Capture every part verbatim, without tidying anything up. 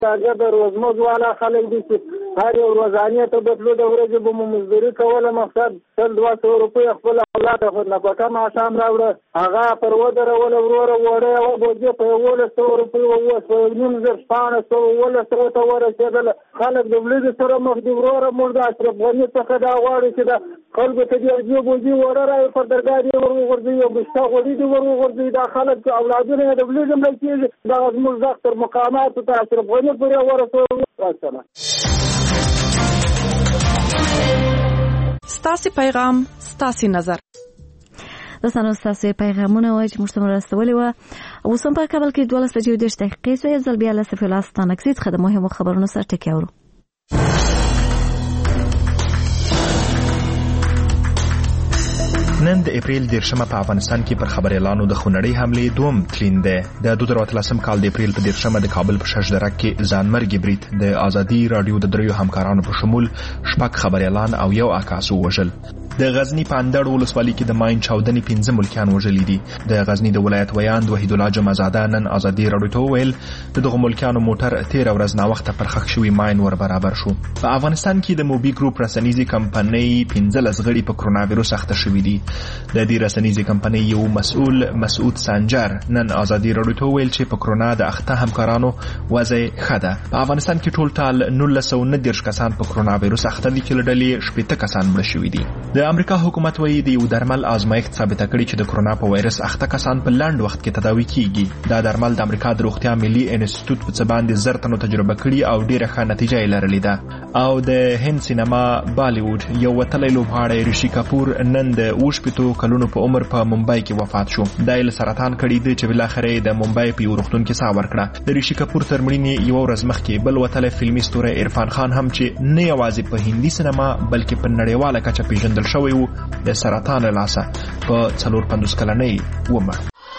هغه د روزمز والا خلک دي چې هر یو ورځانیه ته بدلو د ورځې به مو مزدوري کوله، مقصد سل دوه سوه روپۍ خپل اولاد نفقه ماښام راوړه، هغه پر ودروله وروره وړه یوه بوجۍ په یولس سوه روپۍ اووه سوه نیم زر شپاړس سوه اوولس سوه ته ورسېدله. خلک د ولیدو سره مخ دي. وروره موږ د اشرف غني څخه دا غواړو چې د خلکو ته دې دوه بوجۍ وړه رایې پر درګاه دې ور وغورځوي او بشته غوړي دې ور وغورځوي. دا خلک اولادونه یې د ولیدو مړه کېږي. دغه زموږ غږ تر مقاماتو ته اشرف غني پورې ورسوي. ستاسې پیغام ستاسې نظر. د سنو ستاسې پیغامونه وایي چې موږ ته مرستولې وه. اوس هم په کابل کې دولس بجې او دېرش دقیقې شوې. ځل بیا له صفر الله ستانکسي څخه د مهمو خبرونو سره ټکي اورو. نن د اپریل دیرشمه په افغانستان کې پر خبریالانو د خونړۍ حملې دوم تلین دی. د دوه زره اتلسم کال د اپریل په دیرشمه د کابل په ششدرک کې ځانمرګي برید د ازادي رادیو د دریو همکارانو په شمول شپږ خبریالان او یو عکاس ووژل. د غزنی په اندړ ولسوالۍ کې د ماین چاودنې پنځه ملکیان وژلي دي. د غزنی د ولایت ویاند وحید الله جمعزاده نن ازادي رادیو ته وویل د دغو ملکیانو موټر تېره ورځ ناوخته پر ښخ شوي ماین ور برابر شو. په افغانستان کې د موبي ګروپ رسنیزې کمپنۍ پنځلس غړي په کرونا ویروس اخته شوي دي. د دې رسنیزې کمپنۍ یو مسؤل مسعود سنجر نن ازادي رادیو ته وویل چې په کرونا د اخته همکارانو وضع ښه ده. په افغانستان کې ټول ټال نولس سوه نهه دېرش کسان په کرونا ویروس اخته دي چې له ډلې شپېته کسان مړه شوي دي. د امریکا حکومت وایي د یو درمل آزمایښت ثابته کړې چې د کرونا په وایرس اخته کسان په لنډ وخت کې تداوي کیږي. دا درمل د امریکا د روغتیا ملي انسټیټیوټ په څه باندې زر تنو تجربه کړي او ډیره ښه نتیجه یې لرلې ده. او د هند سینما بالیوډ یو وتلی لوبغاړی ریشي کپور نن د اووه شپېتو کلونو په عمر په ممبئی کې وفات شو. دا یې له سرطان کړي دی چې بالاخره یې د ممبئی په یو روغتون کې ساه ورکړه. د ریشي کپور تر مړینې یوه ورځ مخکې بل وتلی فلمي ستوری عرفان خان هم چې نه یوازې په هندي سینما بلکې په نړیواله کچه پیژندل شوی و د سرطان له لاسه په څلور پنځوس کلنۍ ومړ.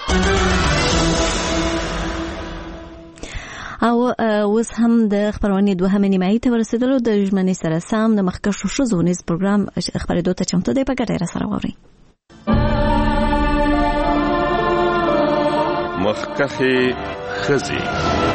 او اوس هم د خبرونې دوهمې نیمایي ته ورسېدلو. د ژمنې سره سم د مخکښو ښځو نیز پروګرام خپرېدو ته چمتو دی. په ګډه یې راسره واورئ. مخکښې ښځې.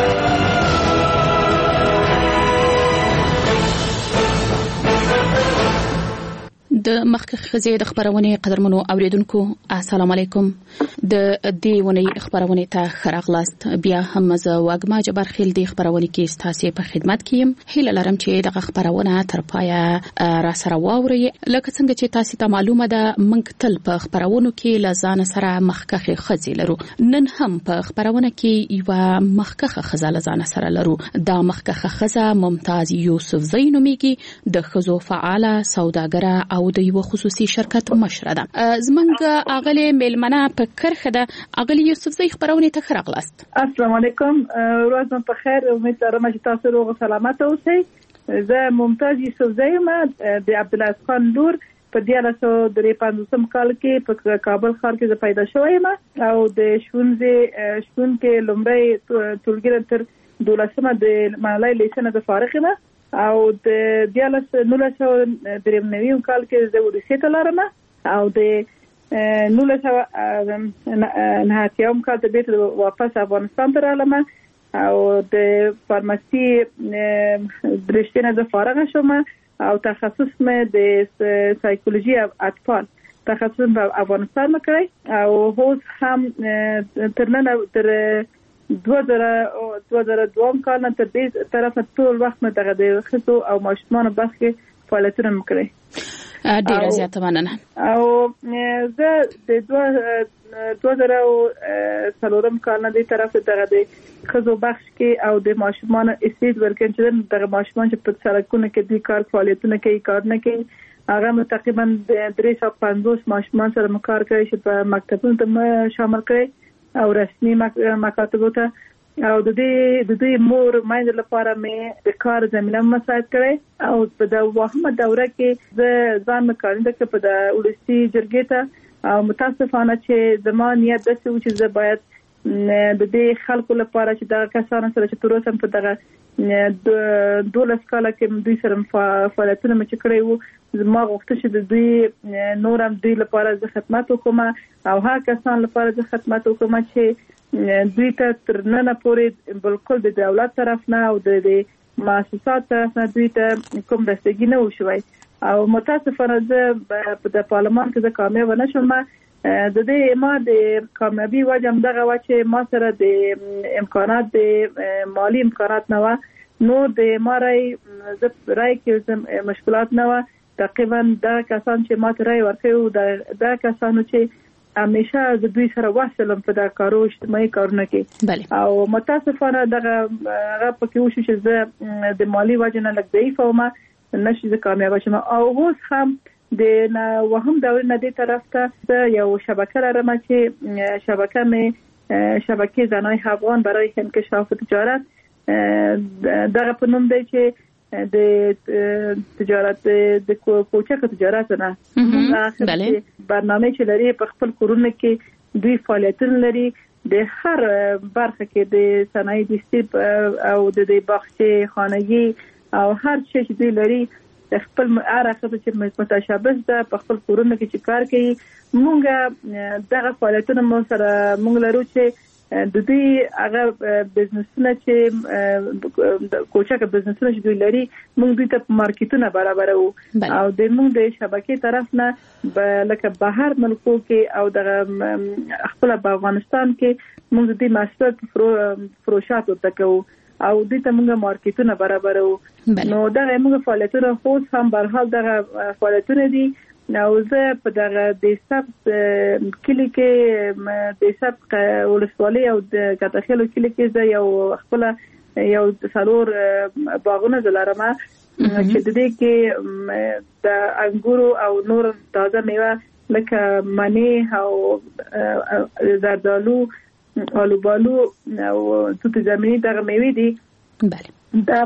د مخکښ ښځې د خبرونې قدرمنو اوریدونکو السلام علیکم. د دې ونې خبرونې ته ښه راغلاست. بیا هم زه وږمه جبار خیل د خبرونې کې ستاسې په خدمت کې یم. هیله لرم چې دغه خبرونه تر پایه را سره واورئ. لکه څنګه چې تاسې ته معلومه ده موږ تل په خبرونو کې له ځان سره مخکښې ښځې لرو. نن هم په خبرونه کې یوه مخکښه ښځه له ځان سره لرو. دا مخکښه ښځه ممتاز یوسفزۍ نومیږي. د ښځو فعاله سوداګره او د یو خصوصي شرکت مشره ده. زمونږ اغلی میلمنه په کرخه ده. اغلی یوسفزۍ خبرونه ته ښه راغلاست. السلام علیکم. ورځ مو په خیر. امید لرم چې تاسو روغ او سلامت اوسئ. زه ممتاز یوسفزۍ یم د عبدالعزیز خان لور. په دیارلس سوه درې پنځوسم کال کې په کابل ښار کې زه پیدا شوی یم او د ښوونځي شپون کې لومړی ټولګي تر دولسمه د ملالۍ لیسه نه فارغ یم او د دیارلس نولس سوه درې نوي کال کې زه اروسیې ته لاړم او د نولس سوه نهه اتیاوم کال ته بیرته واپس افغانستان ته رالم او د فارمسي درشتي نه زه فارغه شوم او تخصص مې د سایکولوژي اطفال تخصص په افغانستان مې کړی او اوس هم تر نن تر دوه زره دوه کال نه تر دې طرفه ټول وخت مې دغه د ښځو او ماشومانو برخه کې فعالیتونه مې کړی. ډیره زیاته مننه. او زه د دوه زره څلورم کال نه دې طرفه دغه د ښځو بخش کې او د ماشومانو استعداد ورکړم چې دغه ماشومان چې په سړکونو کې د کار فعالیتونه کوي کار نه کوي هغه مې تقریبا درې سوه پنځوس ماشومان سره مې کار کړی چې په مکتبونو ته مې شامل کړی او رسمي مکاتبو ته او د دې د دې مور مایند لپاره مې د کار زمينه مساعد کړی او په د وهمه دوره کې زه ځان مکارنده کې په د ولسی جرګې ته او متاسفانه چې زما نیت د څه چې زه باید د دې خلکو لپاره چې دا کسان سره چې تر اوسه په دغه دولس کاله کې دوی سره فعالیتونه مې کړی وو زما غوښتنه چې د دوی نورم دوی لپاره زه خدمت وکم او هر کسان لپاره زه خدمت وکم چې دوی ته تر نن پورې بالکل د دولت طرف نه او د مؤسسات طرف نه دوی ته کوم دستګي نه وشوي او متاسفانه زه په پارلمان کې زه کامیاب نه شوم. د دې ما د کامیابی وجه هم دغه و چې ما سره د امکانات د مالی امکانات نه و، نو د ما رای زه رای کې مشکلات نه و. تقریبا دا کسان چې ما ته رای ورکړي دا کسانو چې همیشه د دوی سره وصلم په دا کارو اجتماعي کارونه کې او متاسفانه دغه هغه پکې وشو چې زه د مالی وجه نه لږ ضعیف وم، نشي زه کامیاب شم. او اوس هم د وهم دور نه دی طرف ته یو شبکه لرم چې شبکه مې شبکه زنای افغان برای انکشاف تجارت دغه په نوم دی چې د تجارت د کوچک تجارت نه بله برنامه چې لري په خپل کورونه کې دوی فعالیتونه لري د هر برخه کې د صنایع دستی او د باغچې خانگی او هر څه چې دوی لري خپل عرفه چې متشابه ده په خپل کورونه کې چې کار کوي. مونږ دغه فعالیتونه مو سره مونږ لرو چې د دې هغه بزنسونه چې کوچک بزنسونه چې دوی لري موږ دوی ته مارکیټونه برابرو او د موږ د شبکې طرف نه لکه بهر ملکو کې او د خپل په افغانستان کې موږ د محصولات فروشات وکړو او د ته موږ مارکیټونه برابرو. نو دا موږ فعالیتونه خو هم برحال دغه فعالیتونه دي. نو زه په دغه د سبت کلی کې د سبت ولسوالۍ او د کتاخیلو کلی کې زه یو خپل یو څلور باغونه زلارم چې د دې کې د انګورو او نور تازه میوه لکه مڼې او زردالو آلوبالو او توت زمینی دغه میوې دي. بله دا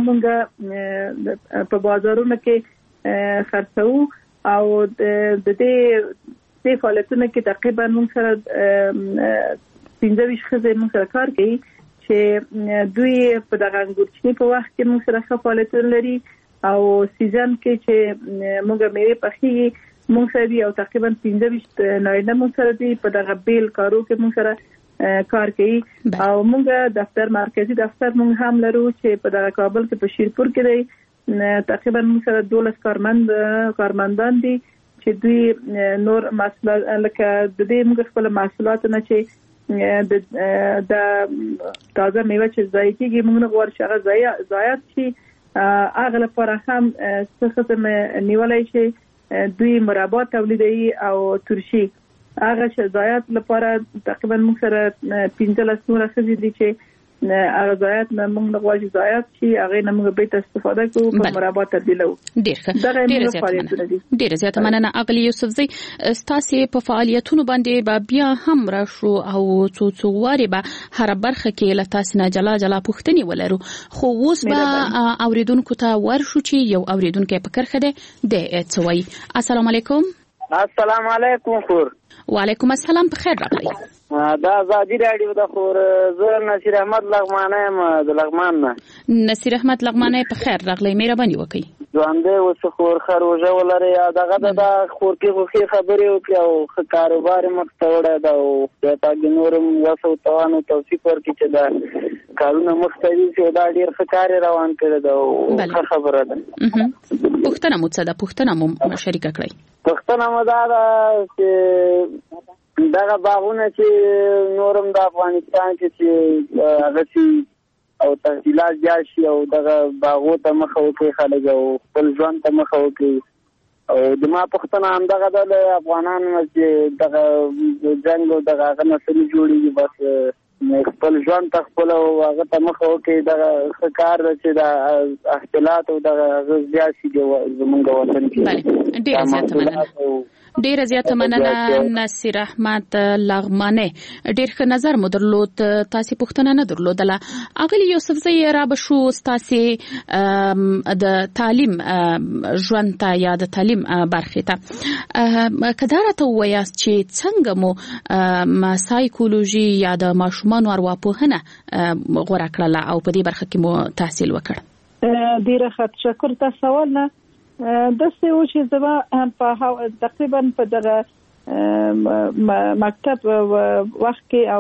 مونږ په بازارونو کې خرڅو او د دې د فعالیتونو کې تقریبا موږ سره پنځه ویشت ښځې موږ سره کار کوي چې دوی په دغه انګورچیني په وخت کې موږ سره فعالیتونه لري او سیزن کې چې موږ میوې پخېږي موږ سره او تقریبا پنځه ویشت نارینه موږ سره دي په دغه بیل کارو کې موږ سره کار کوي. او موږ دفتر مرکزی دفتر موږ هم لرو چې په دغه کابل کې په شیرپور کې دی. تقریبا موږ سره دولس کارمند کارمندان دي چې دوی نور محصولات لکه د دې موږ خپل محصولات نه چې د تازه میوه چې ځای کېږي موږ نه غواړو چې هغه ضایع ضایعات شي. هغه لپاره هم څه قسم نیولای شي دوی مربا تولیدوي او ترشي هغه چې ضایعات لپاره تقریبا موږ سره پنځلس نور ښځې دي چې هغه ضایعات نه موږ نه غواړو ضایعات شي هغه نه موږ به استفاده کوو په مربا تبدیلو. ډیر ښه ډیر زیاته مننه اغلی یوسفزی. ستاسو په فعالیتونو باندې بیا هم راشو او څو څو واره به هر برخه کې له تاسو نه جلا جلا پوښتنې ولرو خو اوس به اوریدونکو ته ورشو چې یو اوریدونکو په کرخه ده د څوي. السلام علیکم. السلام علیکم خور. وعلیکم السلام په خیر راغلی. دا ازادي راډیو د خور زه نصیر احمد لغمانه یم د لغمان نه. نصیر احمد لغمانه په خیر راغلی مهرباني وکړئ. ژوندې اوس خور خروجه ولري دغه د خور کې خو خبرې وکړي او کاروبار مخ ته وړه دا او د تاګ نورم وسو توانو توفیق ورکړي چې دا کارونه مختلفي چې دا ډیر ښه کار روان کړی دا او خبره ده. پښتنه مو څه ده پښتنه مو شریک کړئ. پښتنه مو دا چې دغه باغونه چې نورم د افغانستان کې چې هغه چې او تحصیلات جوړ شي او دغه باغو ته مخه وکړي خلک او خپل ژوند ته مخه وکړي او د ما پښتنه هم دغه د افغانانو چې دغه جنګ او دغه هغه نسل جوړیږي بس خپل ژوند ته خپل او هغه ته مخه وکړي دغه کار چې د احتلات او دغه زیات شي زمونږ وطن کې. ډیر زیاته مننه. ډیر زیاته مننه نصیر احمد لغمانه. ډیر ښه نظر مو درلود. تاسو پوښتنه نه درلودله. اغلی یوسفزی را بشو تاسو د تعلیم ژوند ته یا د تعلیم برخه ته کدارته وایاست چې څنګه مو سایکولوژي یا د ماشومان ارواپوهنه غوړه کړله او په دې برخه کې مو تحصیل وکړ. ډیر ښه تشکر تاسو سوال نه د څه و چې زما په تقریبا په دغه مکتب وخت کې او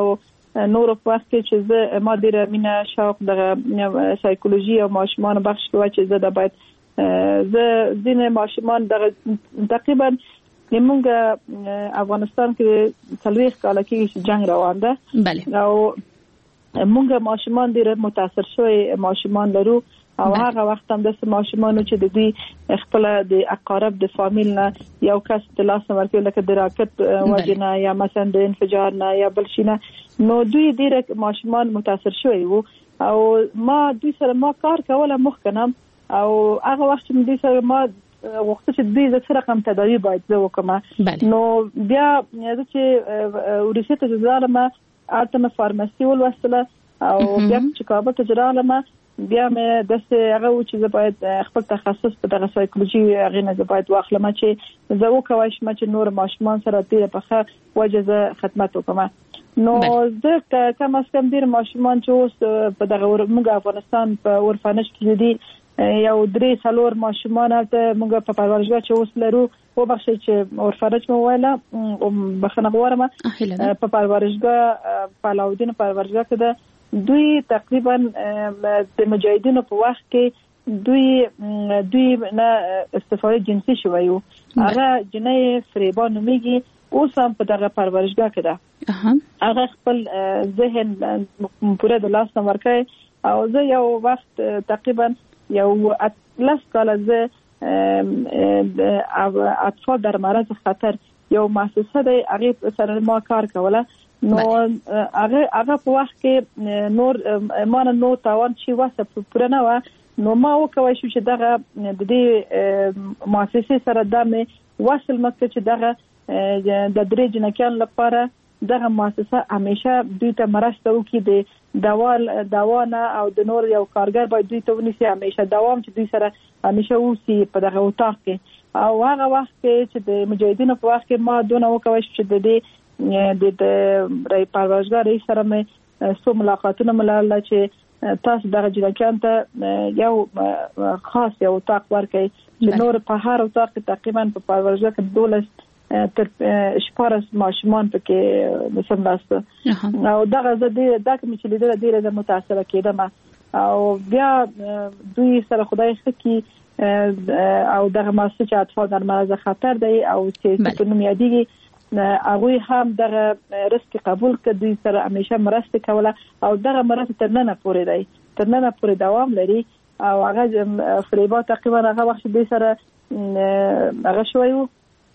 نور په وخت کې چې زه ما ډېر مینا شوق د سایکولوژي او ماشومان بخش کې چې زه د باید زه ځینې ماشومان د تقریبا موږ افغانستان کې څلوېښت کاله کې جنگ روان ده بله او موږ ماشومان ډېر متاثر شوي ماشومان لرو او هغه وخت هم د ماشومانو چې د دې خپل د اقارب د فامیل نه یو کس د لاس ورکړي لکه د راکټ وجنه یا مثلا د انفجار نه یا بل شي نه نو دوی ډېر ماشومان متاثر شوي وو او ما دوی سره ما کار کوله مخکنم او هغه وخت چې دوی سره ما وخت چې دوی د څه رقم تداوی باید زه وکړم نو بیا زه چې ورسته ته ځالم اته فارماسي ولوستله او بیا چې کابل ته ځالم بیا مې داسې هغه و چې زه باید خپل تخصص په دغه سایکولوژي هغې نه زه باید واخلم چې زه وکولی شم چې نور ماشومان سره ډېره په ښه وجه زه خدمت وکړم نو زه کم از کم ډېر ماشومان چې اوس په دغه موږ افغانستان په اورفنج کې دي یو درې څلور ماشومان هلته موږ په پرورشګاه چې اوس لرو وبخښئ چې اورفنج مې وویله بخښنه غواړم په پرورشګاه په علاودین پرورشګاه کې ده دوی تقریبا د مجاهدینو په وخت کې دوی دوی نه استفاده جنسي شوی وو هغه جنۍ فریبا نومیږي اوس هم په دغه پرورشګاه کې ده هغه خپل ذهن پوره د لاس نه ورکوي او زه یو وخت تقریبا یو اتلس کاله زه اطفال در معرض خطر یو مؤسسه دی هغې سره ما کار کوله نو هغه هغه په وخت کې نور ما نه نو تاوان شي واسه پوره نه و نو ما وکوي شو چې دغه د دې مؤسسې سره د مې وصل مکه چې دغه د درې جنکیان لپاره دغه مؤسسه همیشه دوی ته مرسته وکړي د دوال دوانه او د نور یو کارګر باید دوی ته ونیسي همیشه دوام چې دوی سره همیشه اوسي په دغه اتاق کې او هغه وخت کې چې د مجاهدینو په وخت کې ما دونه وکوي چې د دې د د رای پرورشګاه رئیس سره مې څو ملاقاتونه ملل چې تاسو دغه جنکیان ته یو خاص یو اتاق ورکړئ چې نور په هر اتاق کې تقریبا په پرورشګاه کې دولس تر شپارس ماشومان پکې مسلمانسته او دغه زه دې دا کوم چې لیدل ډېر د متاثر کېدم او بیا دوی سره خدای خکې او دغه مؤسسه چې اطفال در معرض خطر دی او چې په نوم یادېږي هغوی هم دغه رزق قبول کړ دوی سره همیشه مرسته کوله او دغه مرسته تر ننه پورې دی تر ننه پورې دوام لري او هغه فریبا تقریبا هغه وخت دوی سره هغه شوی و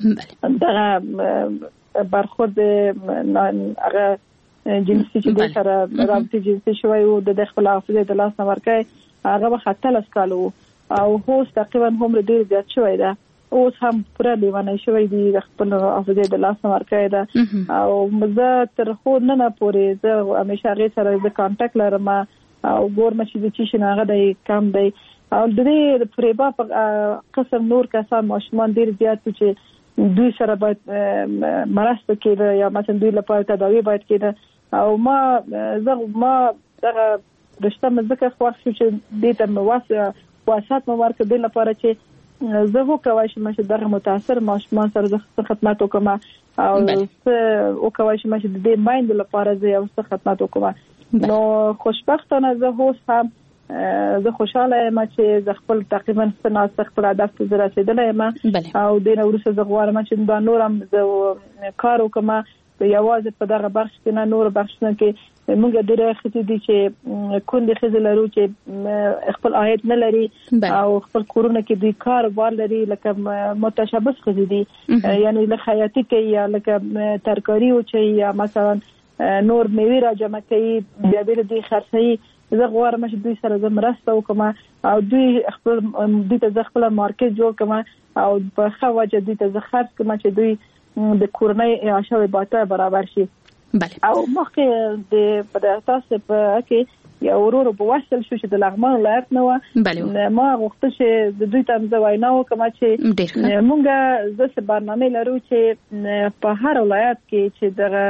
دغه برخورد هغه جنسي چې دوی سره رابطې جنسي شوی و د خپل حافظې د لاس نه ورکوي هغه وخت اتلس کاله و او اوس تقریبا هومره ډېر زیات شوی ده اوس هم پوره لیونی شوی دی د خپل حافظې د لاس نه ورکوی ده او زه تر خو ننه پورې زه همیشه هغې سره زه کانټکټ لرم او ګورم چې د څه شي نه هغه دی کم دی او د دې فریبا په قسم نور کسان ماشومان ډېر زیات و چې دوی سره باید مرسته کېده یا مثلا دوی لپاره تداوی باید کېده او ما زه ما دغه رشته مې ځکه خوښ شو چې دې ته مې واسات مې ورکړ دې لپاره چې زه وکوای شم چې دغه متاثر ماشومان سره زه خدمت وکړم او زه وکوای شم چې د دې مایند لپاره زه یو څه خدمت وکړم نو خوشبختانه زه اوس هم زه خوشاله یم چې زه خپل تقریبا سناست خپل هدف ته رسېدلی یم او دې نه وروسته زه غواړم چې دا نور هم زه کار وکړم یوازې په دغه بخش کې نه نور بخشونه کې موږ ډېر ښځې دي چې کونډې ښځې لرو چې خپل عاید نه لري او خپل کورونه کې دوی کار بار لري لکه متشبث ښځې دي یعنی له خیاطي کوي یا لکه ترکاري وچوي یا مثلا نور میوې را جمع کوي بیا بېرته دوی خرڅوي زه غواړم چې دوی سره زه مرسته وکړم او دوی خپل دوی ته زه خپله مارکېټ جوړ کړم او په ښه وجه دوی ته زه خرڅ کړم چې دوی د کورنۍ اعاشه باته برابر شي او مخکې د په تاسو په کې یو ورور په وصل شو چې د لغمان ولایت نه و ما غوښتل چې د دوی ته زه وینا وکړم چې مونږ زه برنامه لرو چې په هر ولایت کې چې دغه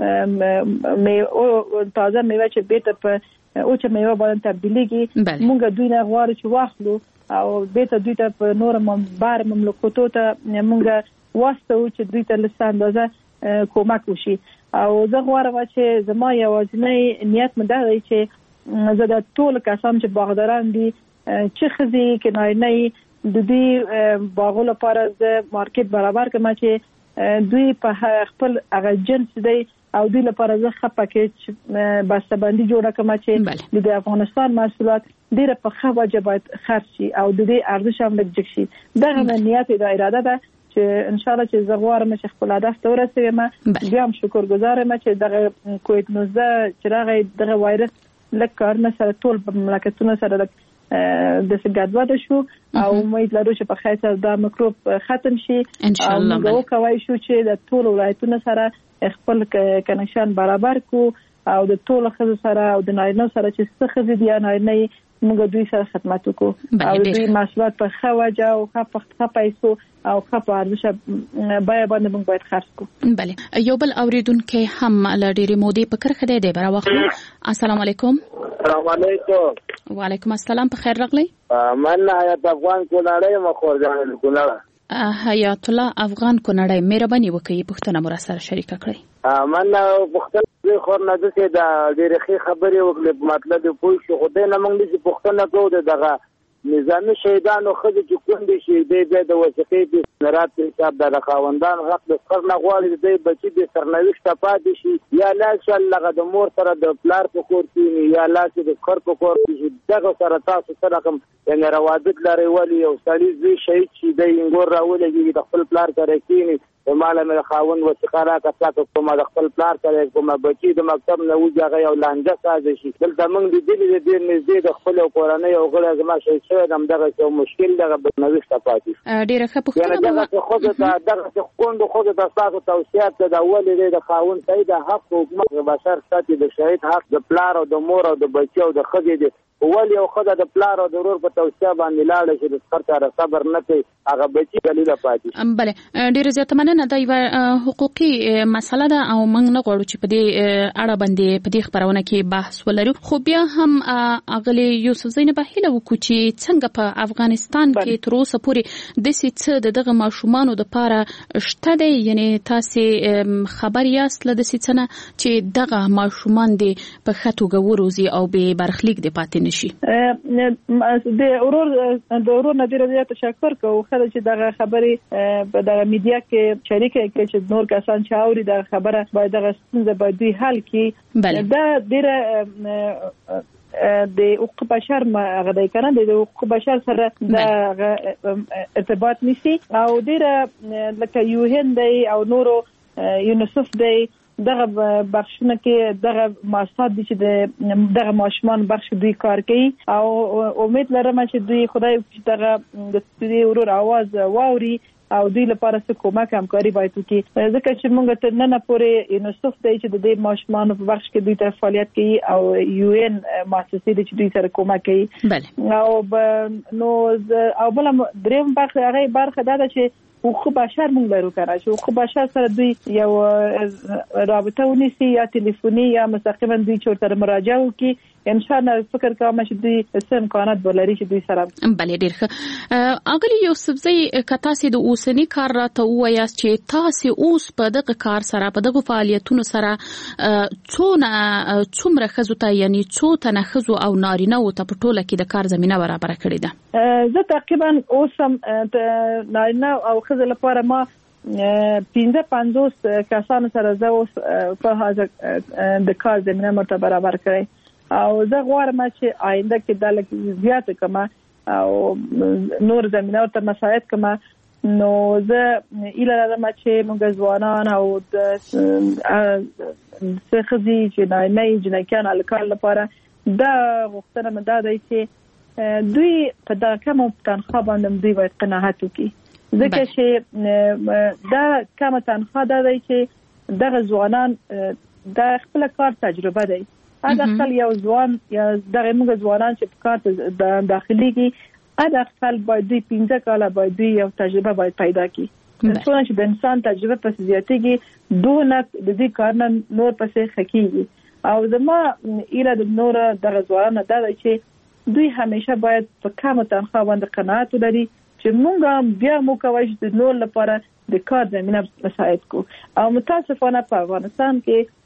تازه میوه چې بیرته په اوچه میوه باندې تبدیلیږي مونږ دوی نه غواړو چې واخلو او بیرته دوی ته په نور بار مملکتو ته مونږ واسطه چې دوی ته لسته اندازه کومک وشي او زه غواړم چې زما یوازینی نیت مې دا دی چې زه د ټول کسان چې باغداران دي چې ښځې کې نارینه د دې باغو لپاره د مارکیټ برابر کړم چې دوی په خپل هغه جنس دی او دوی لپاره زه ښه پاکیج بسته‌بندي جوړه کړم چې د افغانستان محصولات ډېره په ښه وجه باید خرڅ شي او د دې ارزش هم لږ جګ شي. دغه مې نیت دا اراده ده چې انشاءالله چې زه غواړم چې خپل هدف ته ورسېږم. بیا هم شکرګزار یم چې دغه کووید نولس چې راغی دغه وایرس لږ کارونه سره ټول په مملکتونو سره لږ د ګډوډ شو او امید لرو چې په خیر سره دا میکروب ختم شي او موږ کولی شو چې د ټول ولایتونو سره خپل کنکشن برابر کو او د ټول ښځو سره او د نارینه سره چې څه ښځې دي یا نارینه موږ دوی سره خدمت وکړو او دوی محصولات په ښه وجه او ښه پیسو او ښه په ارزش بیه باندې موږ باید خرڅ کړو. بله یو بل اوریدونکی هم له ډېرې مودې په کرښه دی دی برا واخلو. السلام علیکم. السلام علیکم. وعلیکم السلام، په خیر راغلی. من حیات افغان کونړی مخور جان کونړ. حیات الله افغان کونړی، مهرباني وکړئ پوښتنه مو را سره شریکه کړئ. من پوښتنه خور نه ده چې دا ډېرې ښې خبرې وکړې مطلب پوه شو، خو دی نه موږ داسې پوښتنه کوو د دغه نظامي شهیدانو ښځې چې کونډې شي دی بیا د وثیقې د استنارات په حساب دا د خاوندان حق د سخر نه غواړي د دی بچي د سرنوشته پاتې شي یا لا شي هغه د مور سره د پلار په کور کښېني یا لا چې د سخر په کور کښې دغه سره تاسو څه رقم یعنې روابط لرئ ولې یو سړي زوی شهید شي دی انګور راولګېږي د خپل پلار سره کښېني ماله مې د خاوند وثیقه راکړه پلاته کومه د خپل پلار سره کومه بچي د مکتب نه وځي هغه یو لانجه سازه شي. دلته موږ لیدلي دي ډېر نږدې د خپلو کورنۍ یو غړی زما شهید شوی دی همدغسې یو مشکل دغه بدنوښته پاتې شو. ډېره ښه پوښتنه به وه. دغسې ښځو ته دغسې کونډو ښځو ته ستاسو توصیات ته دا ولې دی د خاوند صحیح د حق حکومت د بشر ساتي د شهید حق د پلار او د مور او د بچي او د ښځې دی ولې یو ښځه د پلار او د ورور په توصیه باندې لاړه چې د سخر سره صبر نه کوي هغه بچي دلیله پاتې شي. بله ډېره زیاته مننه. دا یوه حقوقي مسله ده او موږ نه غواړو چې په دې اړه باندې په دې خپرونه کې بحث ولرو، خو بیا هم اغلې یوسفزۍ نه به هیله وکړو چې څنګه په افغانستان کې تر اوسه پورې داسې څه د دغه ماشومانو دپاره شته دی، یعنې تاسې خبر یاست له داسې څه نه چې دغه ماشومان دې په ښه توګه وروزي او بې برخلیک دې پاتې نه شي. د ورور د ورور نه ډېره زیاته تشکر کوو ښه ده چې دغه خبرې په دغه میډیا کې شریکه کړي چې نور کسان چې اوري دغه خبره باید دغه ستونزه باید دوی حل کړي. دا ډېره د حقوق بشر هغه دی که نه د حقوق بشر سره د ارتباط نیسي او ډېره لکه یوهن دی او نورو یونیسف دی دغه بخشونه کې دغه مؤسسات دي چې دغه ماشومان بخش دوی کار کوي او امید لرم چې دوی خدای چې دغه د دې ورور आवाज واوري او دوی لپاره څه کومک همکاري باید وکړي، ځکه چې موږ تر ننه پورې یونیسف دی چې د دې ماشومانو په بخش کې دوی ته فعالیت کوي او یو ان مؤسسې دي چې دوی سره کومک کوي او نو او بل دریم برخه هغه برخه دا ده چې حقوق بشر موږ لرو کنه چې حقوق بشر سره دوی یو رابطه ونیسي یا ټلیفوني یا مستقیما دوی چورته مراجعه وکړي. ان شاء الله فکر کوم چې دوی څه امکانات ولري چې دوی سره. بله ډېر ښه. اغلې یوسفزۍ که تاسې د اوسني کار راته ووایاست چې تاسې اوس په دغه کار سره په دغه فعالیتونو سره څونه څومره ښځو ته یعنې څو تنه ښځو او نارینهو ته په ټوله کې د کار زمینه برابره کړې ده؟ زه تقریبا اوس هم نارینه او ښځو لپاره ما پنځه پنځوس کسانو سره زه اوس په حاضر د کار زمینه مرته برابر کړی او زه غواړم چې آینده کې دا لږ زیاته کړم او نور زمینه ورته مساعد کړم. نو زه ایله لرم چې موږ ځوانان او د څه ښځې چې نارینه جنکیان هلکان لپاره دا غوښتنه مې دا دی چې دوی په دغه کمه تنخوا باندې دوی باید قناعت وکړي، ځکه چې دا کمه تنخوا دا دی چې دغه ځوانان د خپل کار تجربه دی. دا خپل یو ځوان یا دغه موږ ځوانان چې په کار د داخليږي دا خپل باید دوی پنځه کاله باید دوی یو تجربه باید پیدا کړي. څونه چې د انسان تجربه پس زیاتېږي دونه د دې کار نه نور پسې خکېږي او زما ایله د نور دغه ځوانان دا دی چې دوی همیشه باید په کمه تنخوا باندې قناعت ولري چې موږ بیا مو کوي د نور لپاره د کار زمينه مساعد کو. او متاسفانه په افغانستان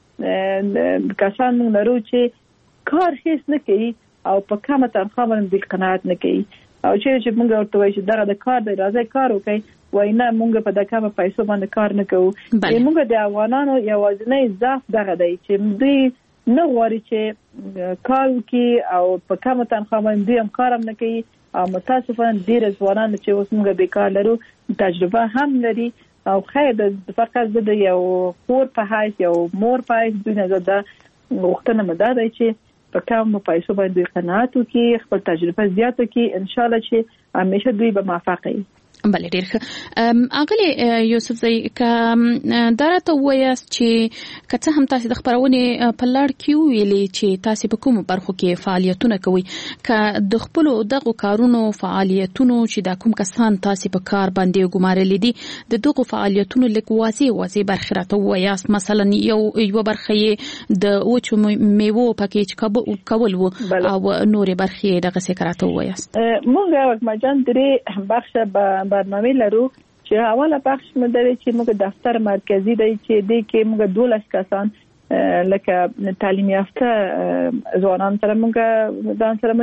کې کسان موږ لرو چې کار هیڅ نه کوي او په کومه تنخواه باندې قناعت نه کوي او چې موږ ورته وایو چې دغه د کار د راځي کار وکړي وای نه موږ په دغه پیسو باندې کار نه کوو. موږ د افغانانو یوازینی ضعف دغه دی چې دوی نه غواړي چې کار وکړي او په کومه تنخواه باندې هم کار هم نه کوي او متاسفانه ډیر ځوانان چې اوس موږ بیکار لرو تجربه هم لري او خیر د فقط د یو خور په حیث یو مور په حیث دوی نه زده وختونه مدار چې په کوم پیسو باندې قناعت وکړي خپل تجربه زیاته کړي ان شاء الله چې همیشه دوی به موفق وي. بله ډیر ښه. اغلی یوسف زئی ک درته وایاست چې کڅه هم تاسو د خبرونه په لړ کې ویلي چې تاسو په کوم برخو کې فعالیتونه کوي ک د خپل دغه کارونو فعالیتونو چې د کوم کسان تاسو په کار باندې ګمارل دي د دغه فعالیتونو لیک واضح واضح برخه راته وایاست مثلا یو یو برخه د اوچو میوه پکیج کول وو او نورې برخه دغه سکراته وایاست. مونږ وکما جان درې بخشه به برنامه لرو چې اوله بخش مدري چې موږ دفتر مرکزی دی چې د کې موږ دولس کسان لکه تعلیم یافته ځوانان سره موږ ځان سره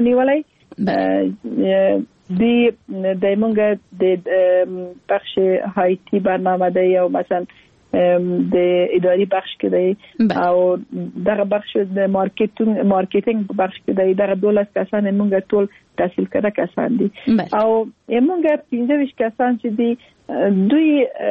منیولای دی د موږ د بخش هایتی برنامه دی او مثلا د اداري بخش کې دی او دغه بخش د مارکیټینګ مارکیټینګ بخش کې دی دغه دولس کسان موږ ټول تحصیل کړه کسان دي او موږ پنځه ویشت کسان چې دي دوی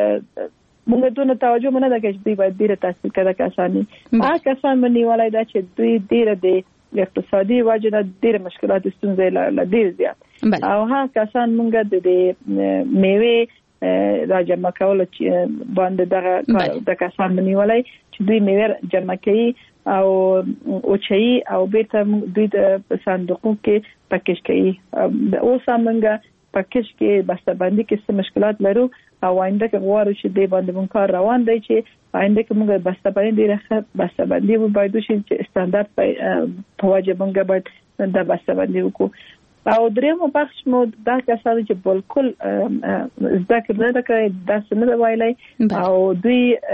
موږ دونه توجه نه ده چې دوی باید ډیره تحصیل کړه کسان دي هغه کسان باندې ولای دا چې دوی ډیره د اقتصادي وجه د ډیره مشکلات ستونزې له ډیر زیات او هغه کسان موږ د میوه راجمع کول چې باندې دغه د کسان بنیولای چې دوی میوه جمع کوي او او چي او بیرته دوی د صندوقو کې پکیج کوي او سامنګه پکیج کې بسته‌بندي کې څه مشکلات لرو او آینده کې غواړو چې د باندې مون کار روان دی چې آینده کې موږ بسته‌بندي راخه بسته‌بندي و باید چې استاندارد په واجب موږ باید د بسته‌بندي وکړو. او درېمو بخش مو دا کسانو چې بالکل ذکر نه کوي دا څنګه وایلای او دوی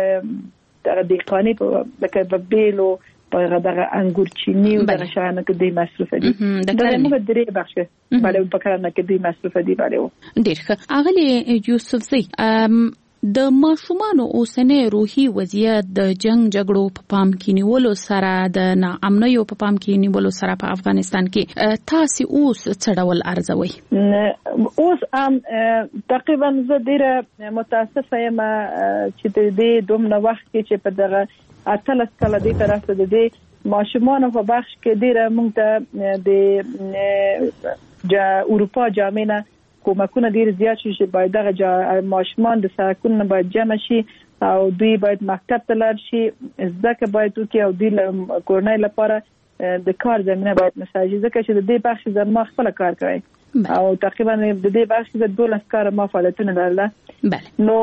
د قانی په لکه بیلو په دغه انګور چینی او دغه شانه کې دوی مصرف دي دا موږ درې بخش باندې په کار نه کې دوی مصرف دي باندې ډیر ښه. اغلی یوسف زئی د ماشومان اوسنۍ روحي وضعیت د جنگ جګړو په پام کې نیولو سره د ناامنیو په پام کې نیولو سره په افغانستان کې تاسو اوس څه ډول ارزوي؟ اوس ام تقریبا زه ډیره متاسفه یم چې د دې دومره وخت کې چې په دغه اتلس کله دې طرف ته د ماشومان په بخش کې ډیره موږ د د اروپا جامعه کومکونه ډیر زیات شي چې باید دغه ماشومان د ساکن نه باید جمع شي او دوی باید مکتب ته لاړ شي ځکه باید وکي او د کورنۍ لپاره د کار زمينه باید مساعد ځکه چې د دې بخش زما خپل کار کوي او تقریبا د دې بخش د دولس کار ما فعالیتونه لرله. نو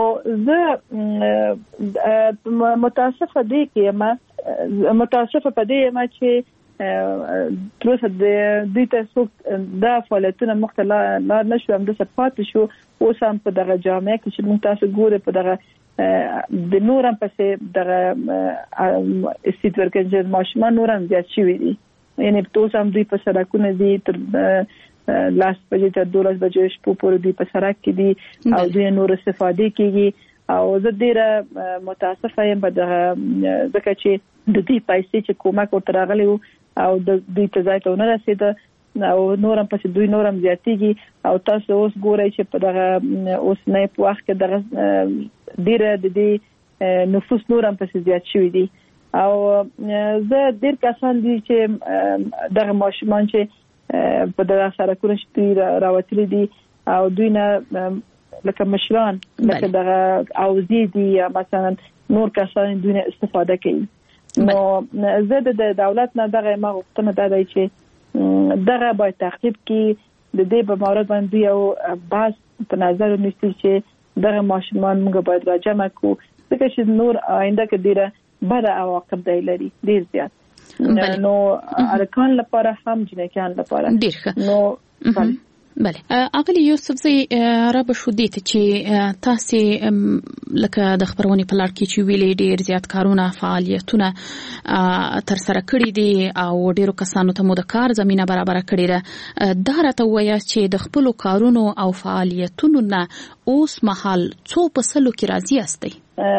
زه متاسفه دي کې ما متاسفه په دې ما چې تروسه د دې تاسو د فعالیتونو مختلفه نه شوم د سپات شو اوس هم په دغه جامعه کې چې موږ تاسو ګوره په دغه د نورم پسې دغه استیت ورکړي ماشومان نورم زیات شوی دي یعنی تاسو هم دوی په سرکونه دي تر لاس بجې تر دولس بجې شپو پورې دوی په سرک کې دي او دوی نور استفاده کوي او زه ډیره متاسفه یم په دغه ځکه چې د دې پیسې چې کومک ورته راغلی او د دې تځای ته نه رسیده او نورم پس دوی نورم زیاتیږي او تاسو اوس ګورئ چې په دغه اوس نه په وخت کې دغه ډیره د دې نفوس نورم پس زیات شوی دي او زه ډیر کسان دي چې دغه ماشومان چې په دغه سرکونه شتي راوتلي دي او دوی نه لکه مشران لکه دغه اوزی دي یا مثلا نور کسان دوی نه استفاده کوي. نو زه د دولت نه دغه ما غوښتنه ده چې دغه باید تعقیب کې د دې په مورد باندې یو بحث په نظر ونیسي چې دغه ماشومان موږ باید راجمع کړو ځکه چې نور آینده کې ډیره بد عواقب دی لري ډیر زیات نو ارکان لپاره هم جنکان لپاره ډیر ښه. نو بله اغلی یوسف زی را به شو دي چې تاسو لکه د خبرونې په لړ کې چې ویلې ډیر زیات کارونه فعالیتونه تر سره کړی دي او ډیرو کسانو ته مو د کار زمينه برابر کړی ده. دا راته وایي چې د خپل کارونو او فعالیتونو نه اوس مهال څو په سلو کې راضي استئ؟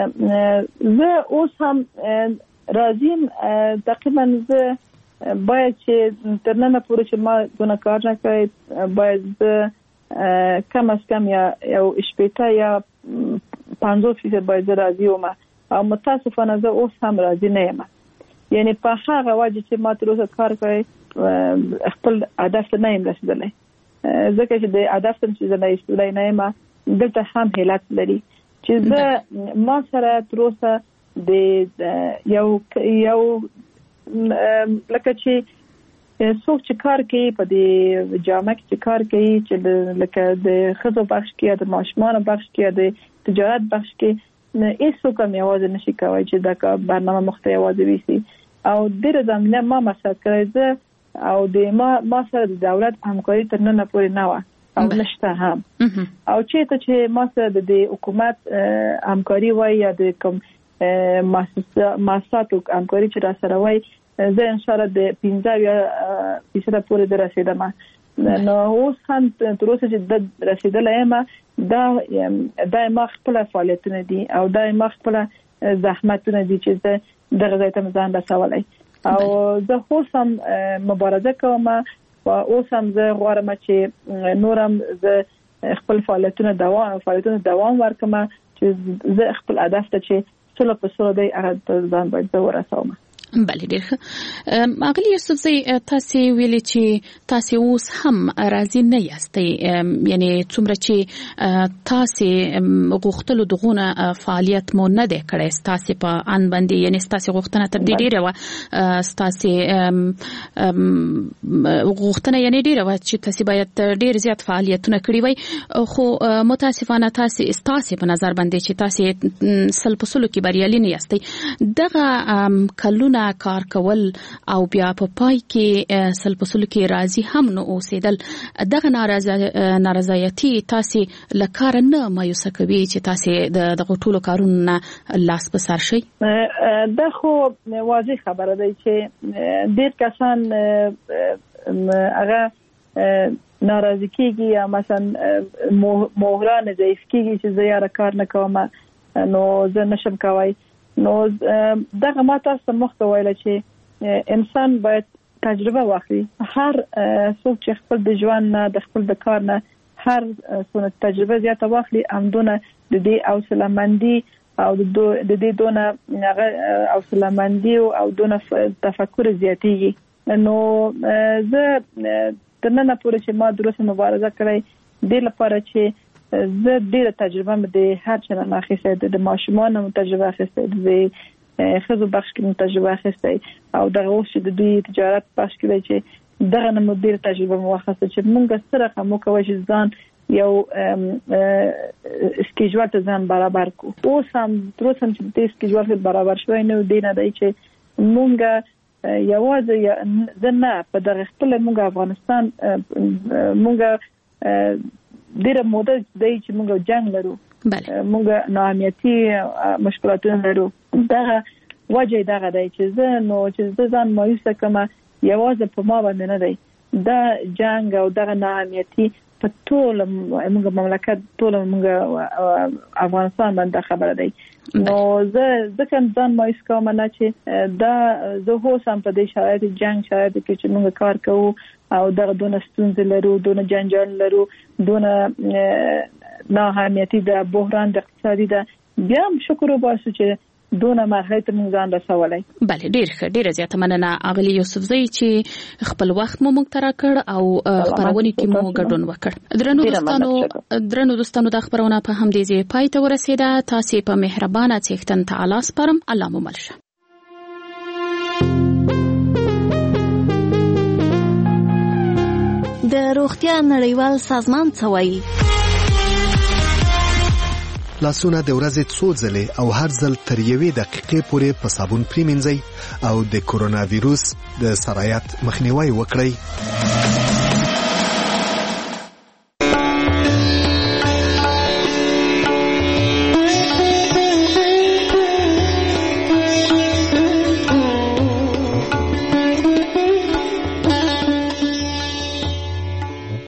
زه اوس هم راضیم. تقریبا زه باید چې تر نن پورې چې ما دونه کار نه کړی باید کم از کم یا یو شپېته یا پنځوس فیصد باید زه راضي وم او متاسفانه زه اوس هم راضي نه یم. یعنی په هغه وجه چې ما تر اوسه کار کړی خپل هدف ته نه یم رسېدلی، ځکه چې د هدف ته چې زه نه رسېدلی نه یم دلته هم علت لري چې زه ما سره تر اوسه د یو یو لکه چې څوک چې کار کوي په دې جامعه کې چې کار کوي چې لکه د ښځو بخش کې یا د ماشومانو بخش کې یا د تجارت بخش کې هیڅوک هم یوازې نشي کولی چې دا برنامه مخته یوازې ویسي او ډېره زمینه ما مصرف کړی زه او د ما ما سره د دولت همکاري تر ننه پورې نه وه او نشته هم او چېرته چې ما سره د حکومت همکاري وای یا د کوم مؤسساتو همکاري چې را سره وای زه ان شاء الله د پنځه یا فیصد پورې در رسیدم. نو اوس هم تر اوسه چې د رسیدلې یم دا دا ما خپل فعالیتونه دي او دا ما خپل زحمتونه دي چې زه دغه ځای ته ځان رسولی او زه اوس هم مبارزه کوم او اوس هم زه غواړم چې نورم زه خپل فعالیتونه دوام فعالیتونه دوام ورکړم چې زه خپل هدف ته چې سلو په سلو دی هغه ځان باید زه ورسوم. بله ډیر ښه. اغلی یوسف زی تاسو ویلي چې تاسو اوس هم راضي نه یاستئ، یعنی څومره چې تاسو غوښتلو دغونه فعالیت مو نه دی کړی تاسو په ان باندې، یعنی تاسو غوښتنه تر دې ډیره و تاسو غوښتنه یعنی ډیره و چې تاسو باید ډیر زیات فعالیتونه کړی وای، خو متاسفانه تاسو تاسو په نظر باندې چې تاسو سل په سلو کې بریالي نه یاستئ. دغه کلونه کار کول او بیا په پای کې سل په سلو کې راضي هم نه اوسېدل، دغه نارضایتي تاسو له کار نه مایوسه کوي چې تاسو د دغه ټولو کارونو نه لاس په سر شئ؟ دا خو واضح خبره ده چې ډېر کسان هغه ناراضي کېږي یا مثلا مهران ضعیف کېږي چې زه یاره کار نه کوم نو زه نشم کوای. نو دغه ما تاسو مخته ویل چې انسان باید تجربه واخلي. هر څوک چې خپل د ژوند نه د خپل د کار نه هر څونه تجربه زیاته واخلي همدونه د دې حوصله‌مندي او د دې دونه حوصله‌مندي او دونه تفکر زیاتېږي. نو زه تر ننه پورې چې ما دروسه مبارزه کړې دې لپاره چې زه ډیره تجربه مې د هر چا نه اخیستې، د ماشومانو تجربه اخیستې، د ښځو بخش کې تجربه اخیستې او دغه اوس چې د دوی تجارت بخش کې چې دغه نه ډیره تجربه مو واخیسته چې موږ سره مو کوي چې ځان یو سکیجوال ته ځان برابر کو. اوس هم تر اوسه چې د سکیجوال برابر شوی نه دی نه دی چې موږ یوازې زه نه په دغه خپل موږ افغانستان موږ ډیره موده دی چې موږ جنگ لرو، موږ ناامنیتي مشکلاتونه لرو. دغه وجه دغه دی چې زه نو چې زه ځان مایوسه کوم یوازې په ما باندې نه دی، دا جنگ او دغه ناامنیتي په ټول موږ مملکت ټول موږ افغانستان باندې خبره دی. نو زه ځکه ځان مایوس کوم نه چې دا زه اوس هم په دې شرایط جنگ شرایط کې چې موږ کار کوو او دغه دونه ستونزې لرو، دونه جنجال لرو، دونه ناامنیتي ده، بحران د اقتصادي ده، بیا هم شکر وباسو چې دونه مرحله ته موږ ځان رسولی. بله ډیر ښه، ډیره زیاته مننه اغلی یوسف زی چې خپل وخت مو موږ ته راکړ او خبرونه کې مو ګډون وکړ. درنو دوستانو درنو دوستانو دا خبرونه په همدې ځای پای ته ورسېده. تاسو په مهربانه څښتن تعالی سپارم. الله مو مل شه. د روغتیا نړیوال سازمان څه وایي؟ لاسونه د ورځې څو ځلې او هر ځل تر یوې دقیقې پورې په صابون پریمنځئ او د کورونا ویروس د سرایت مخنیوي وکړئ.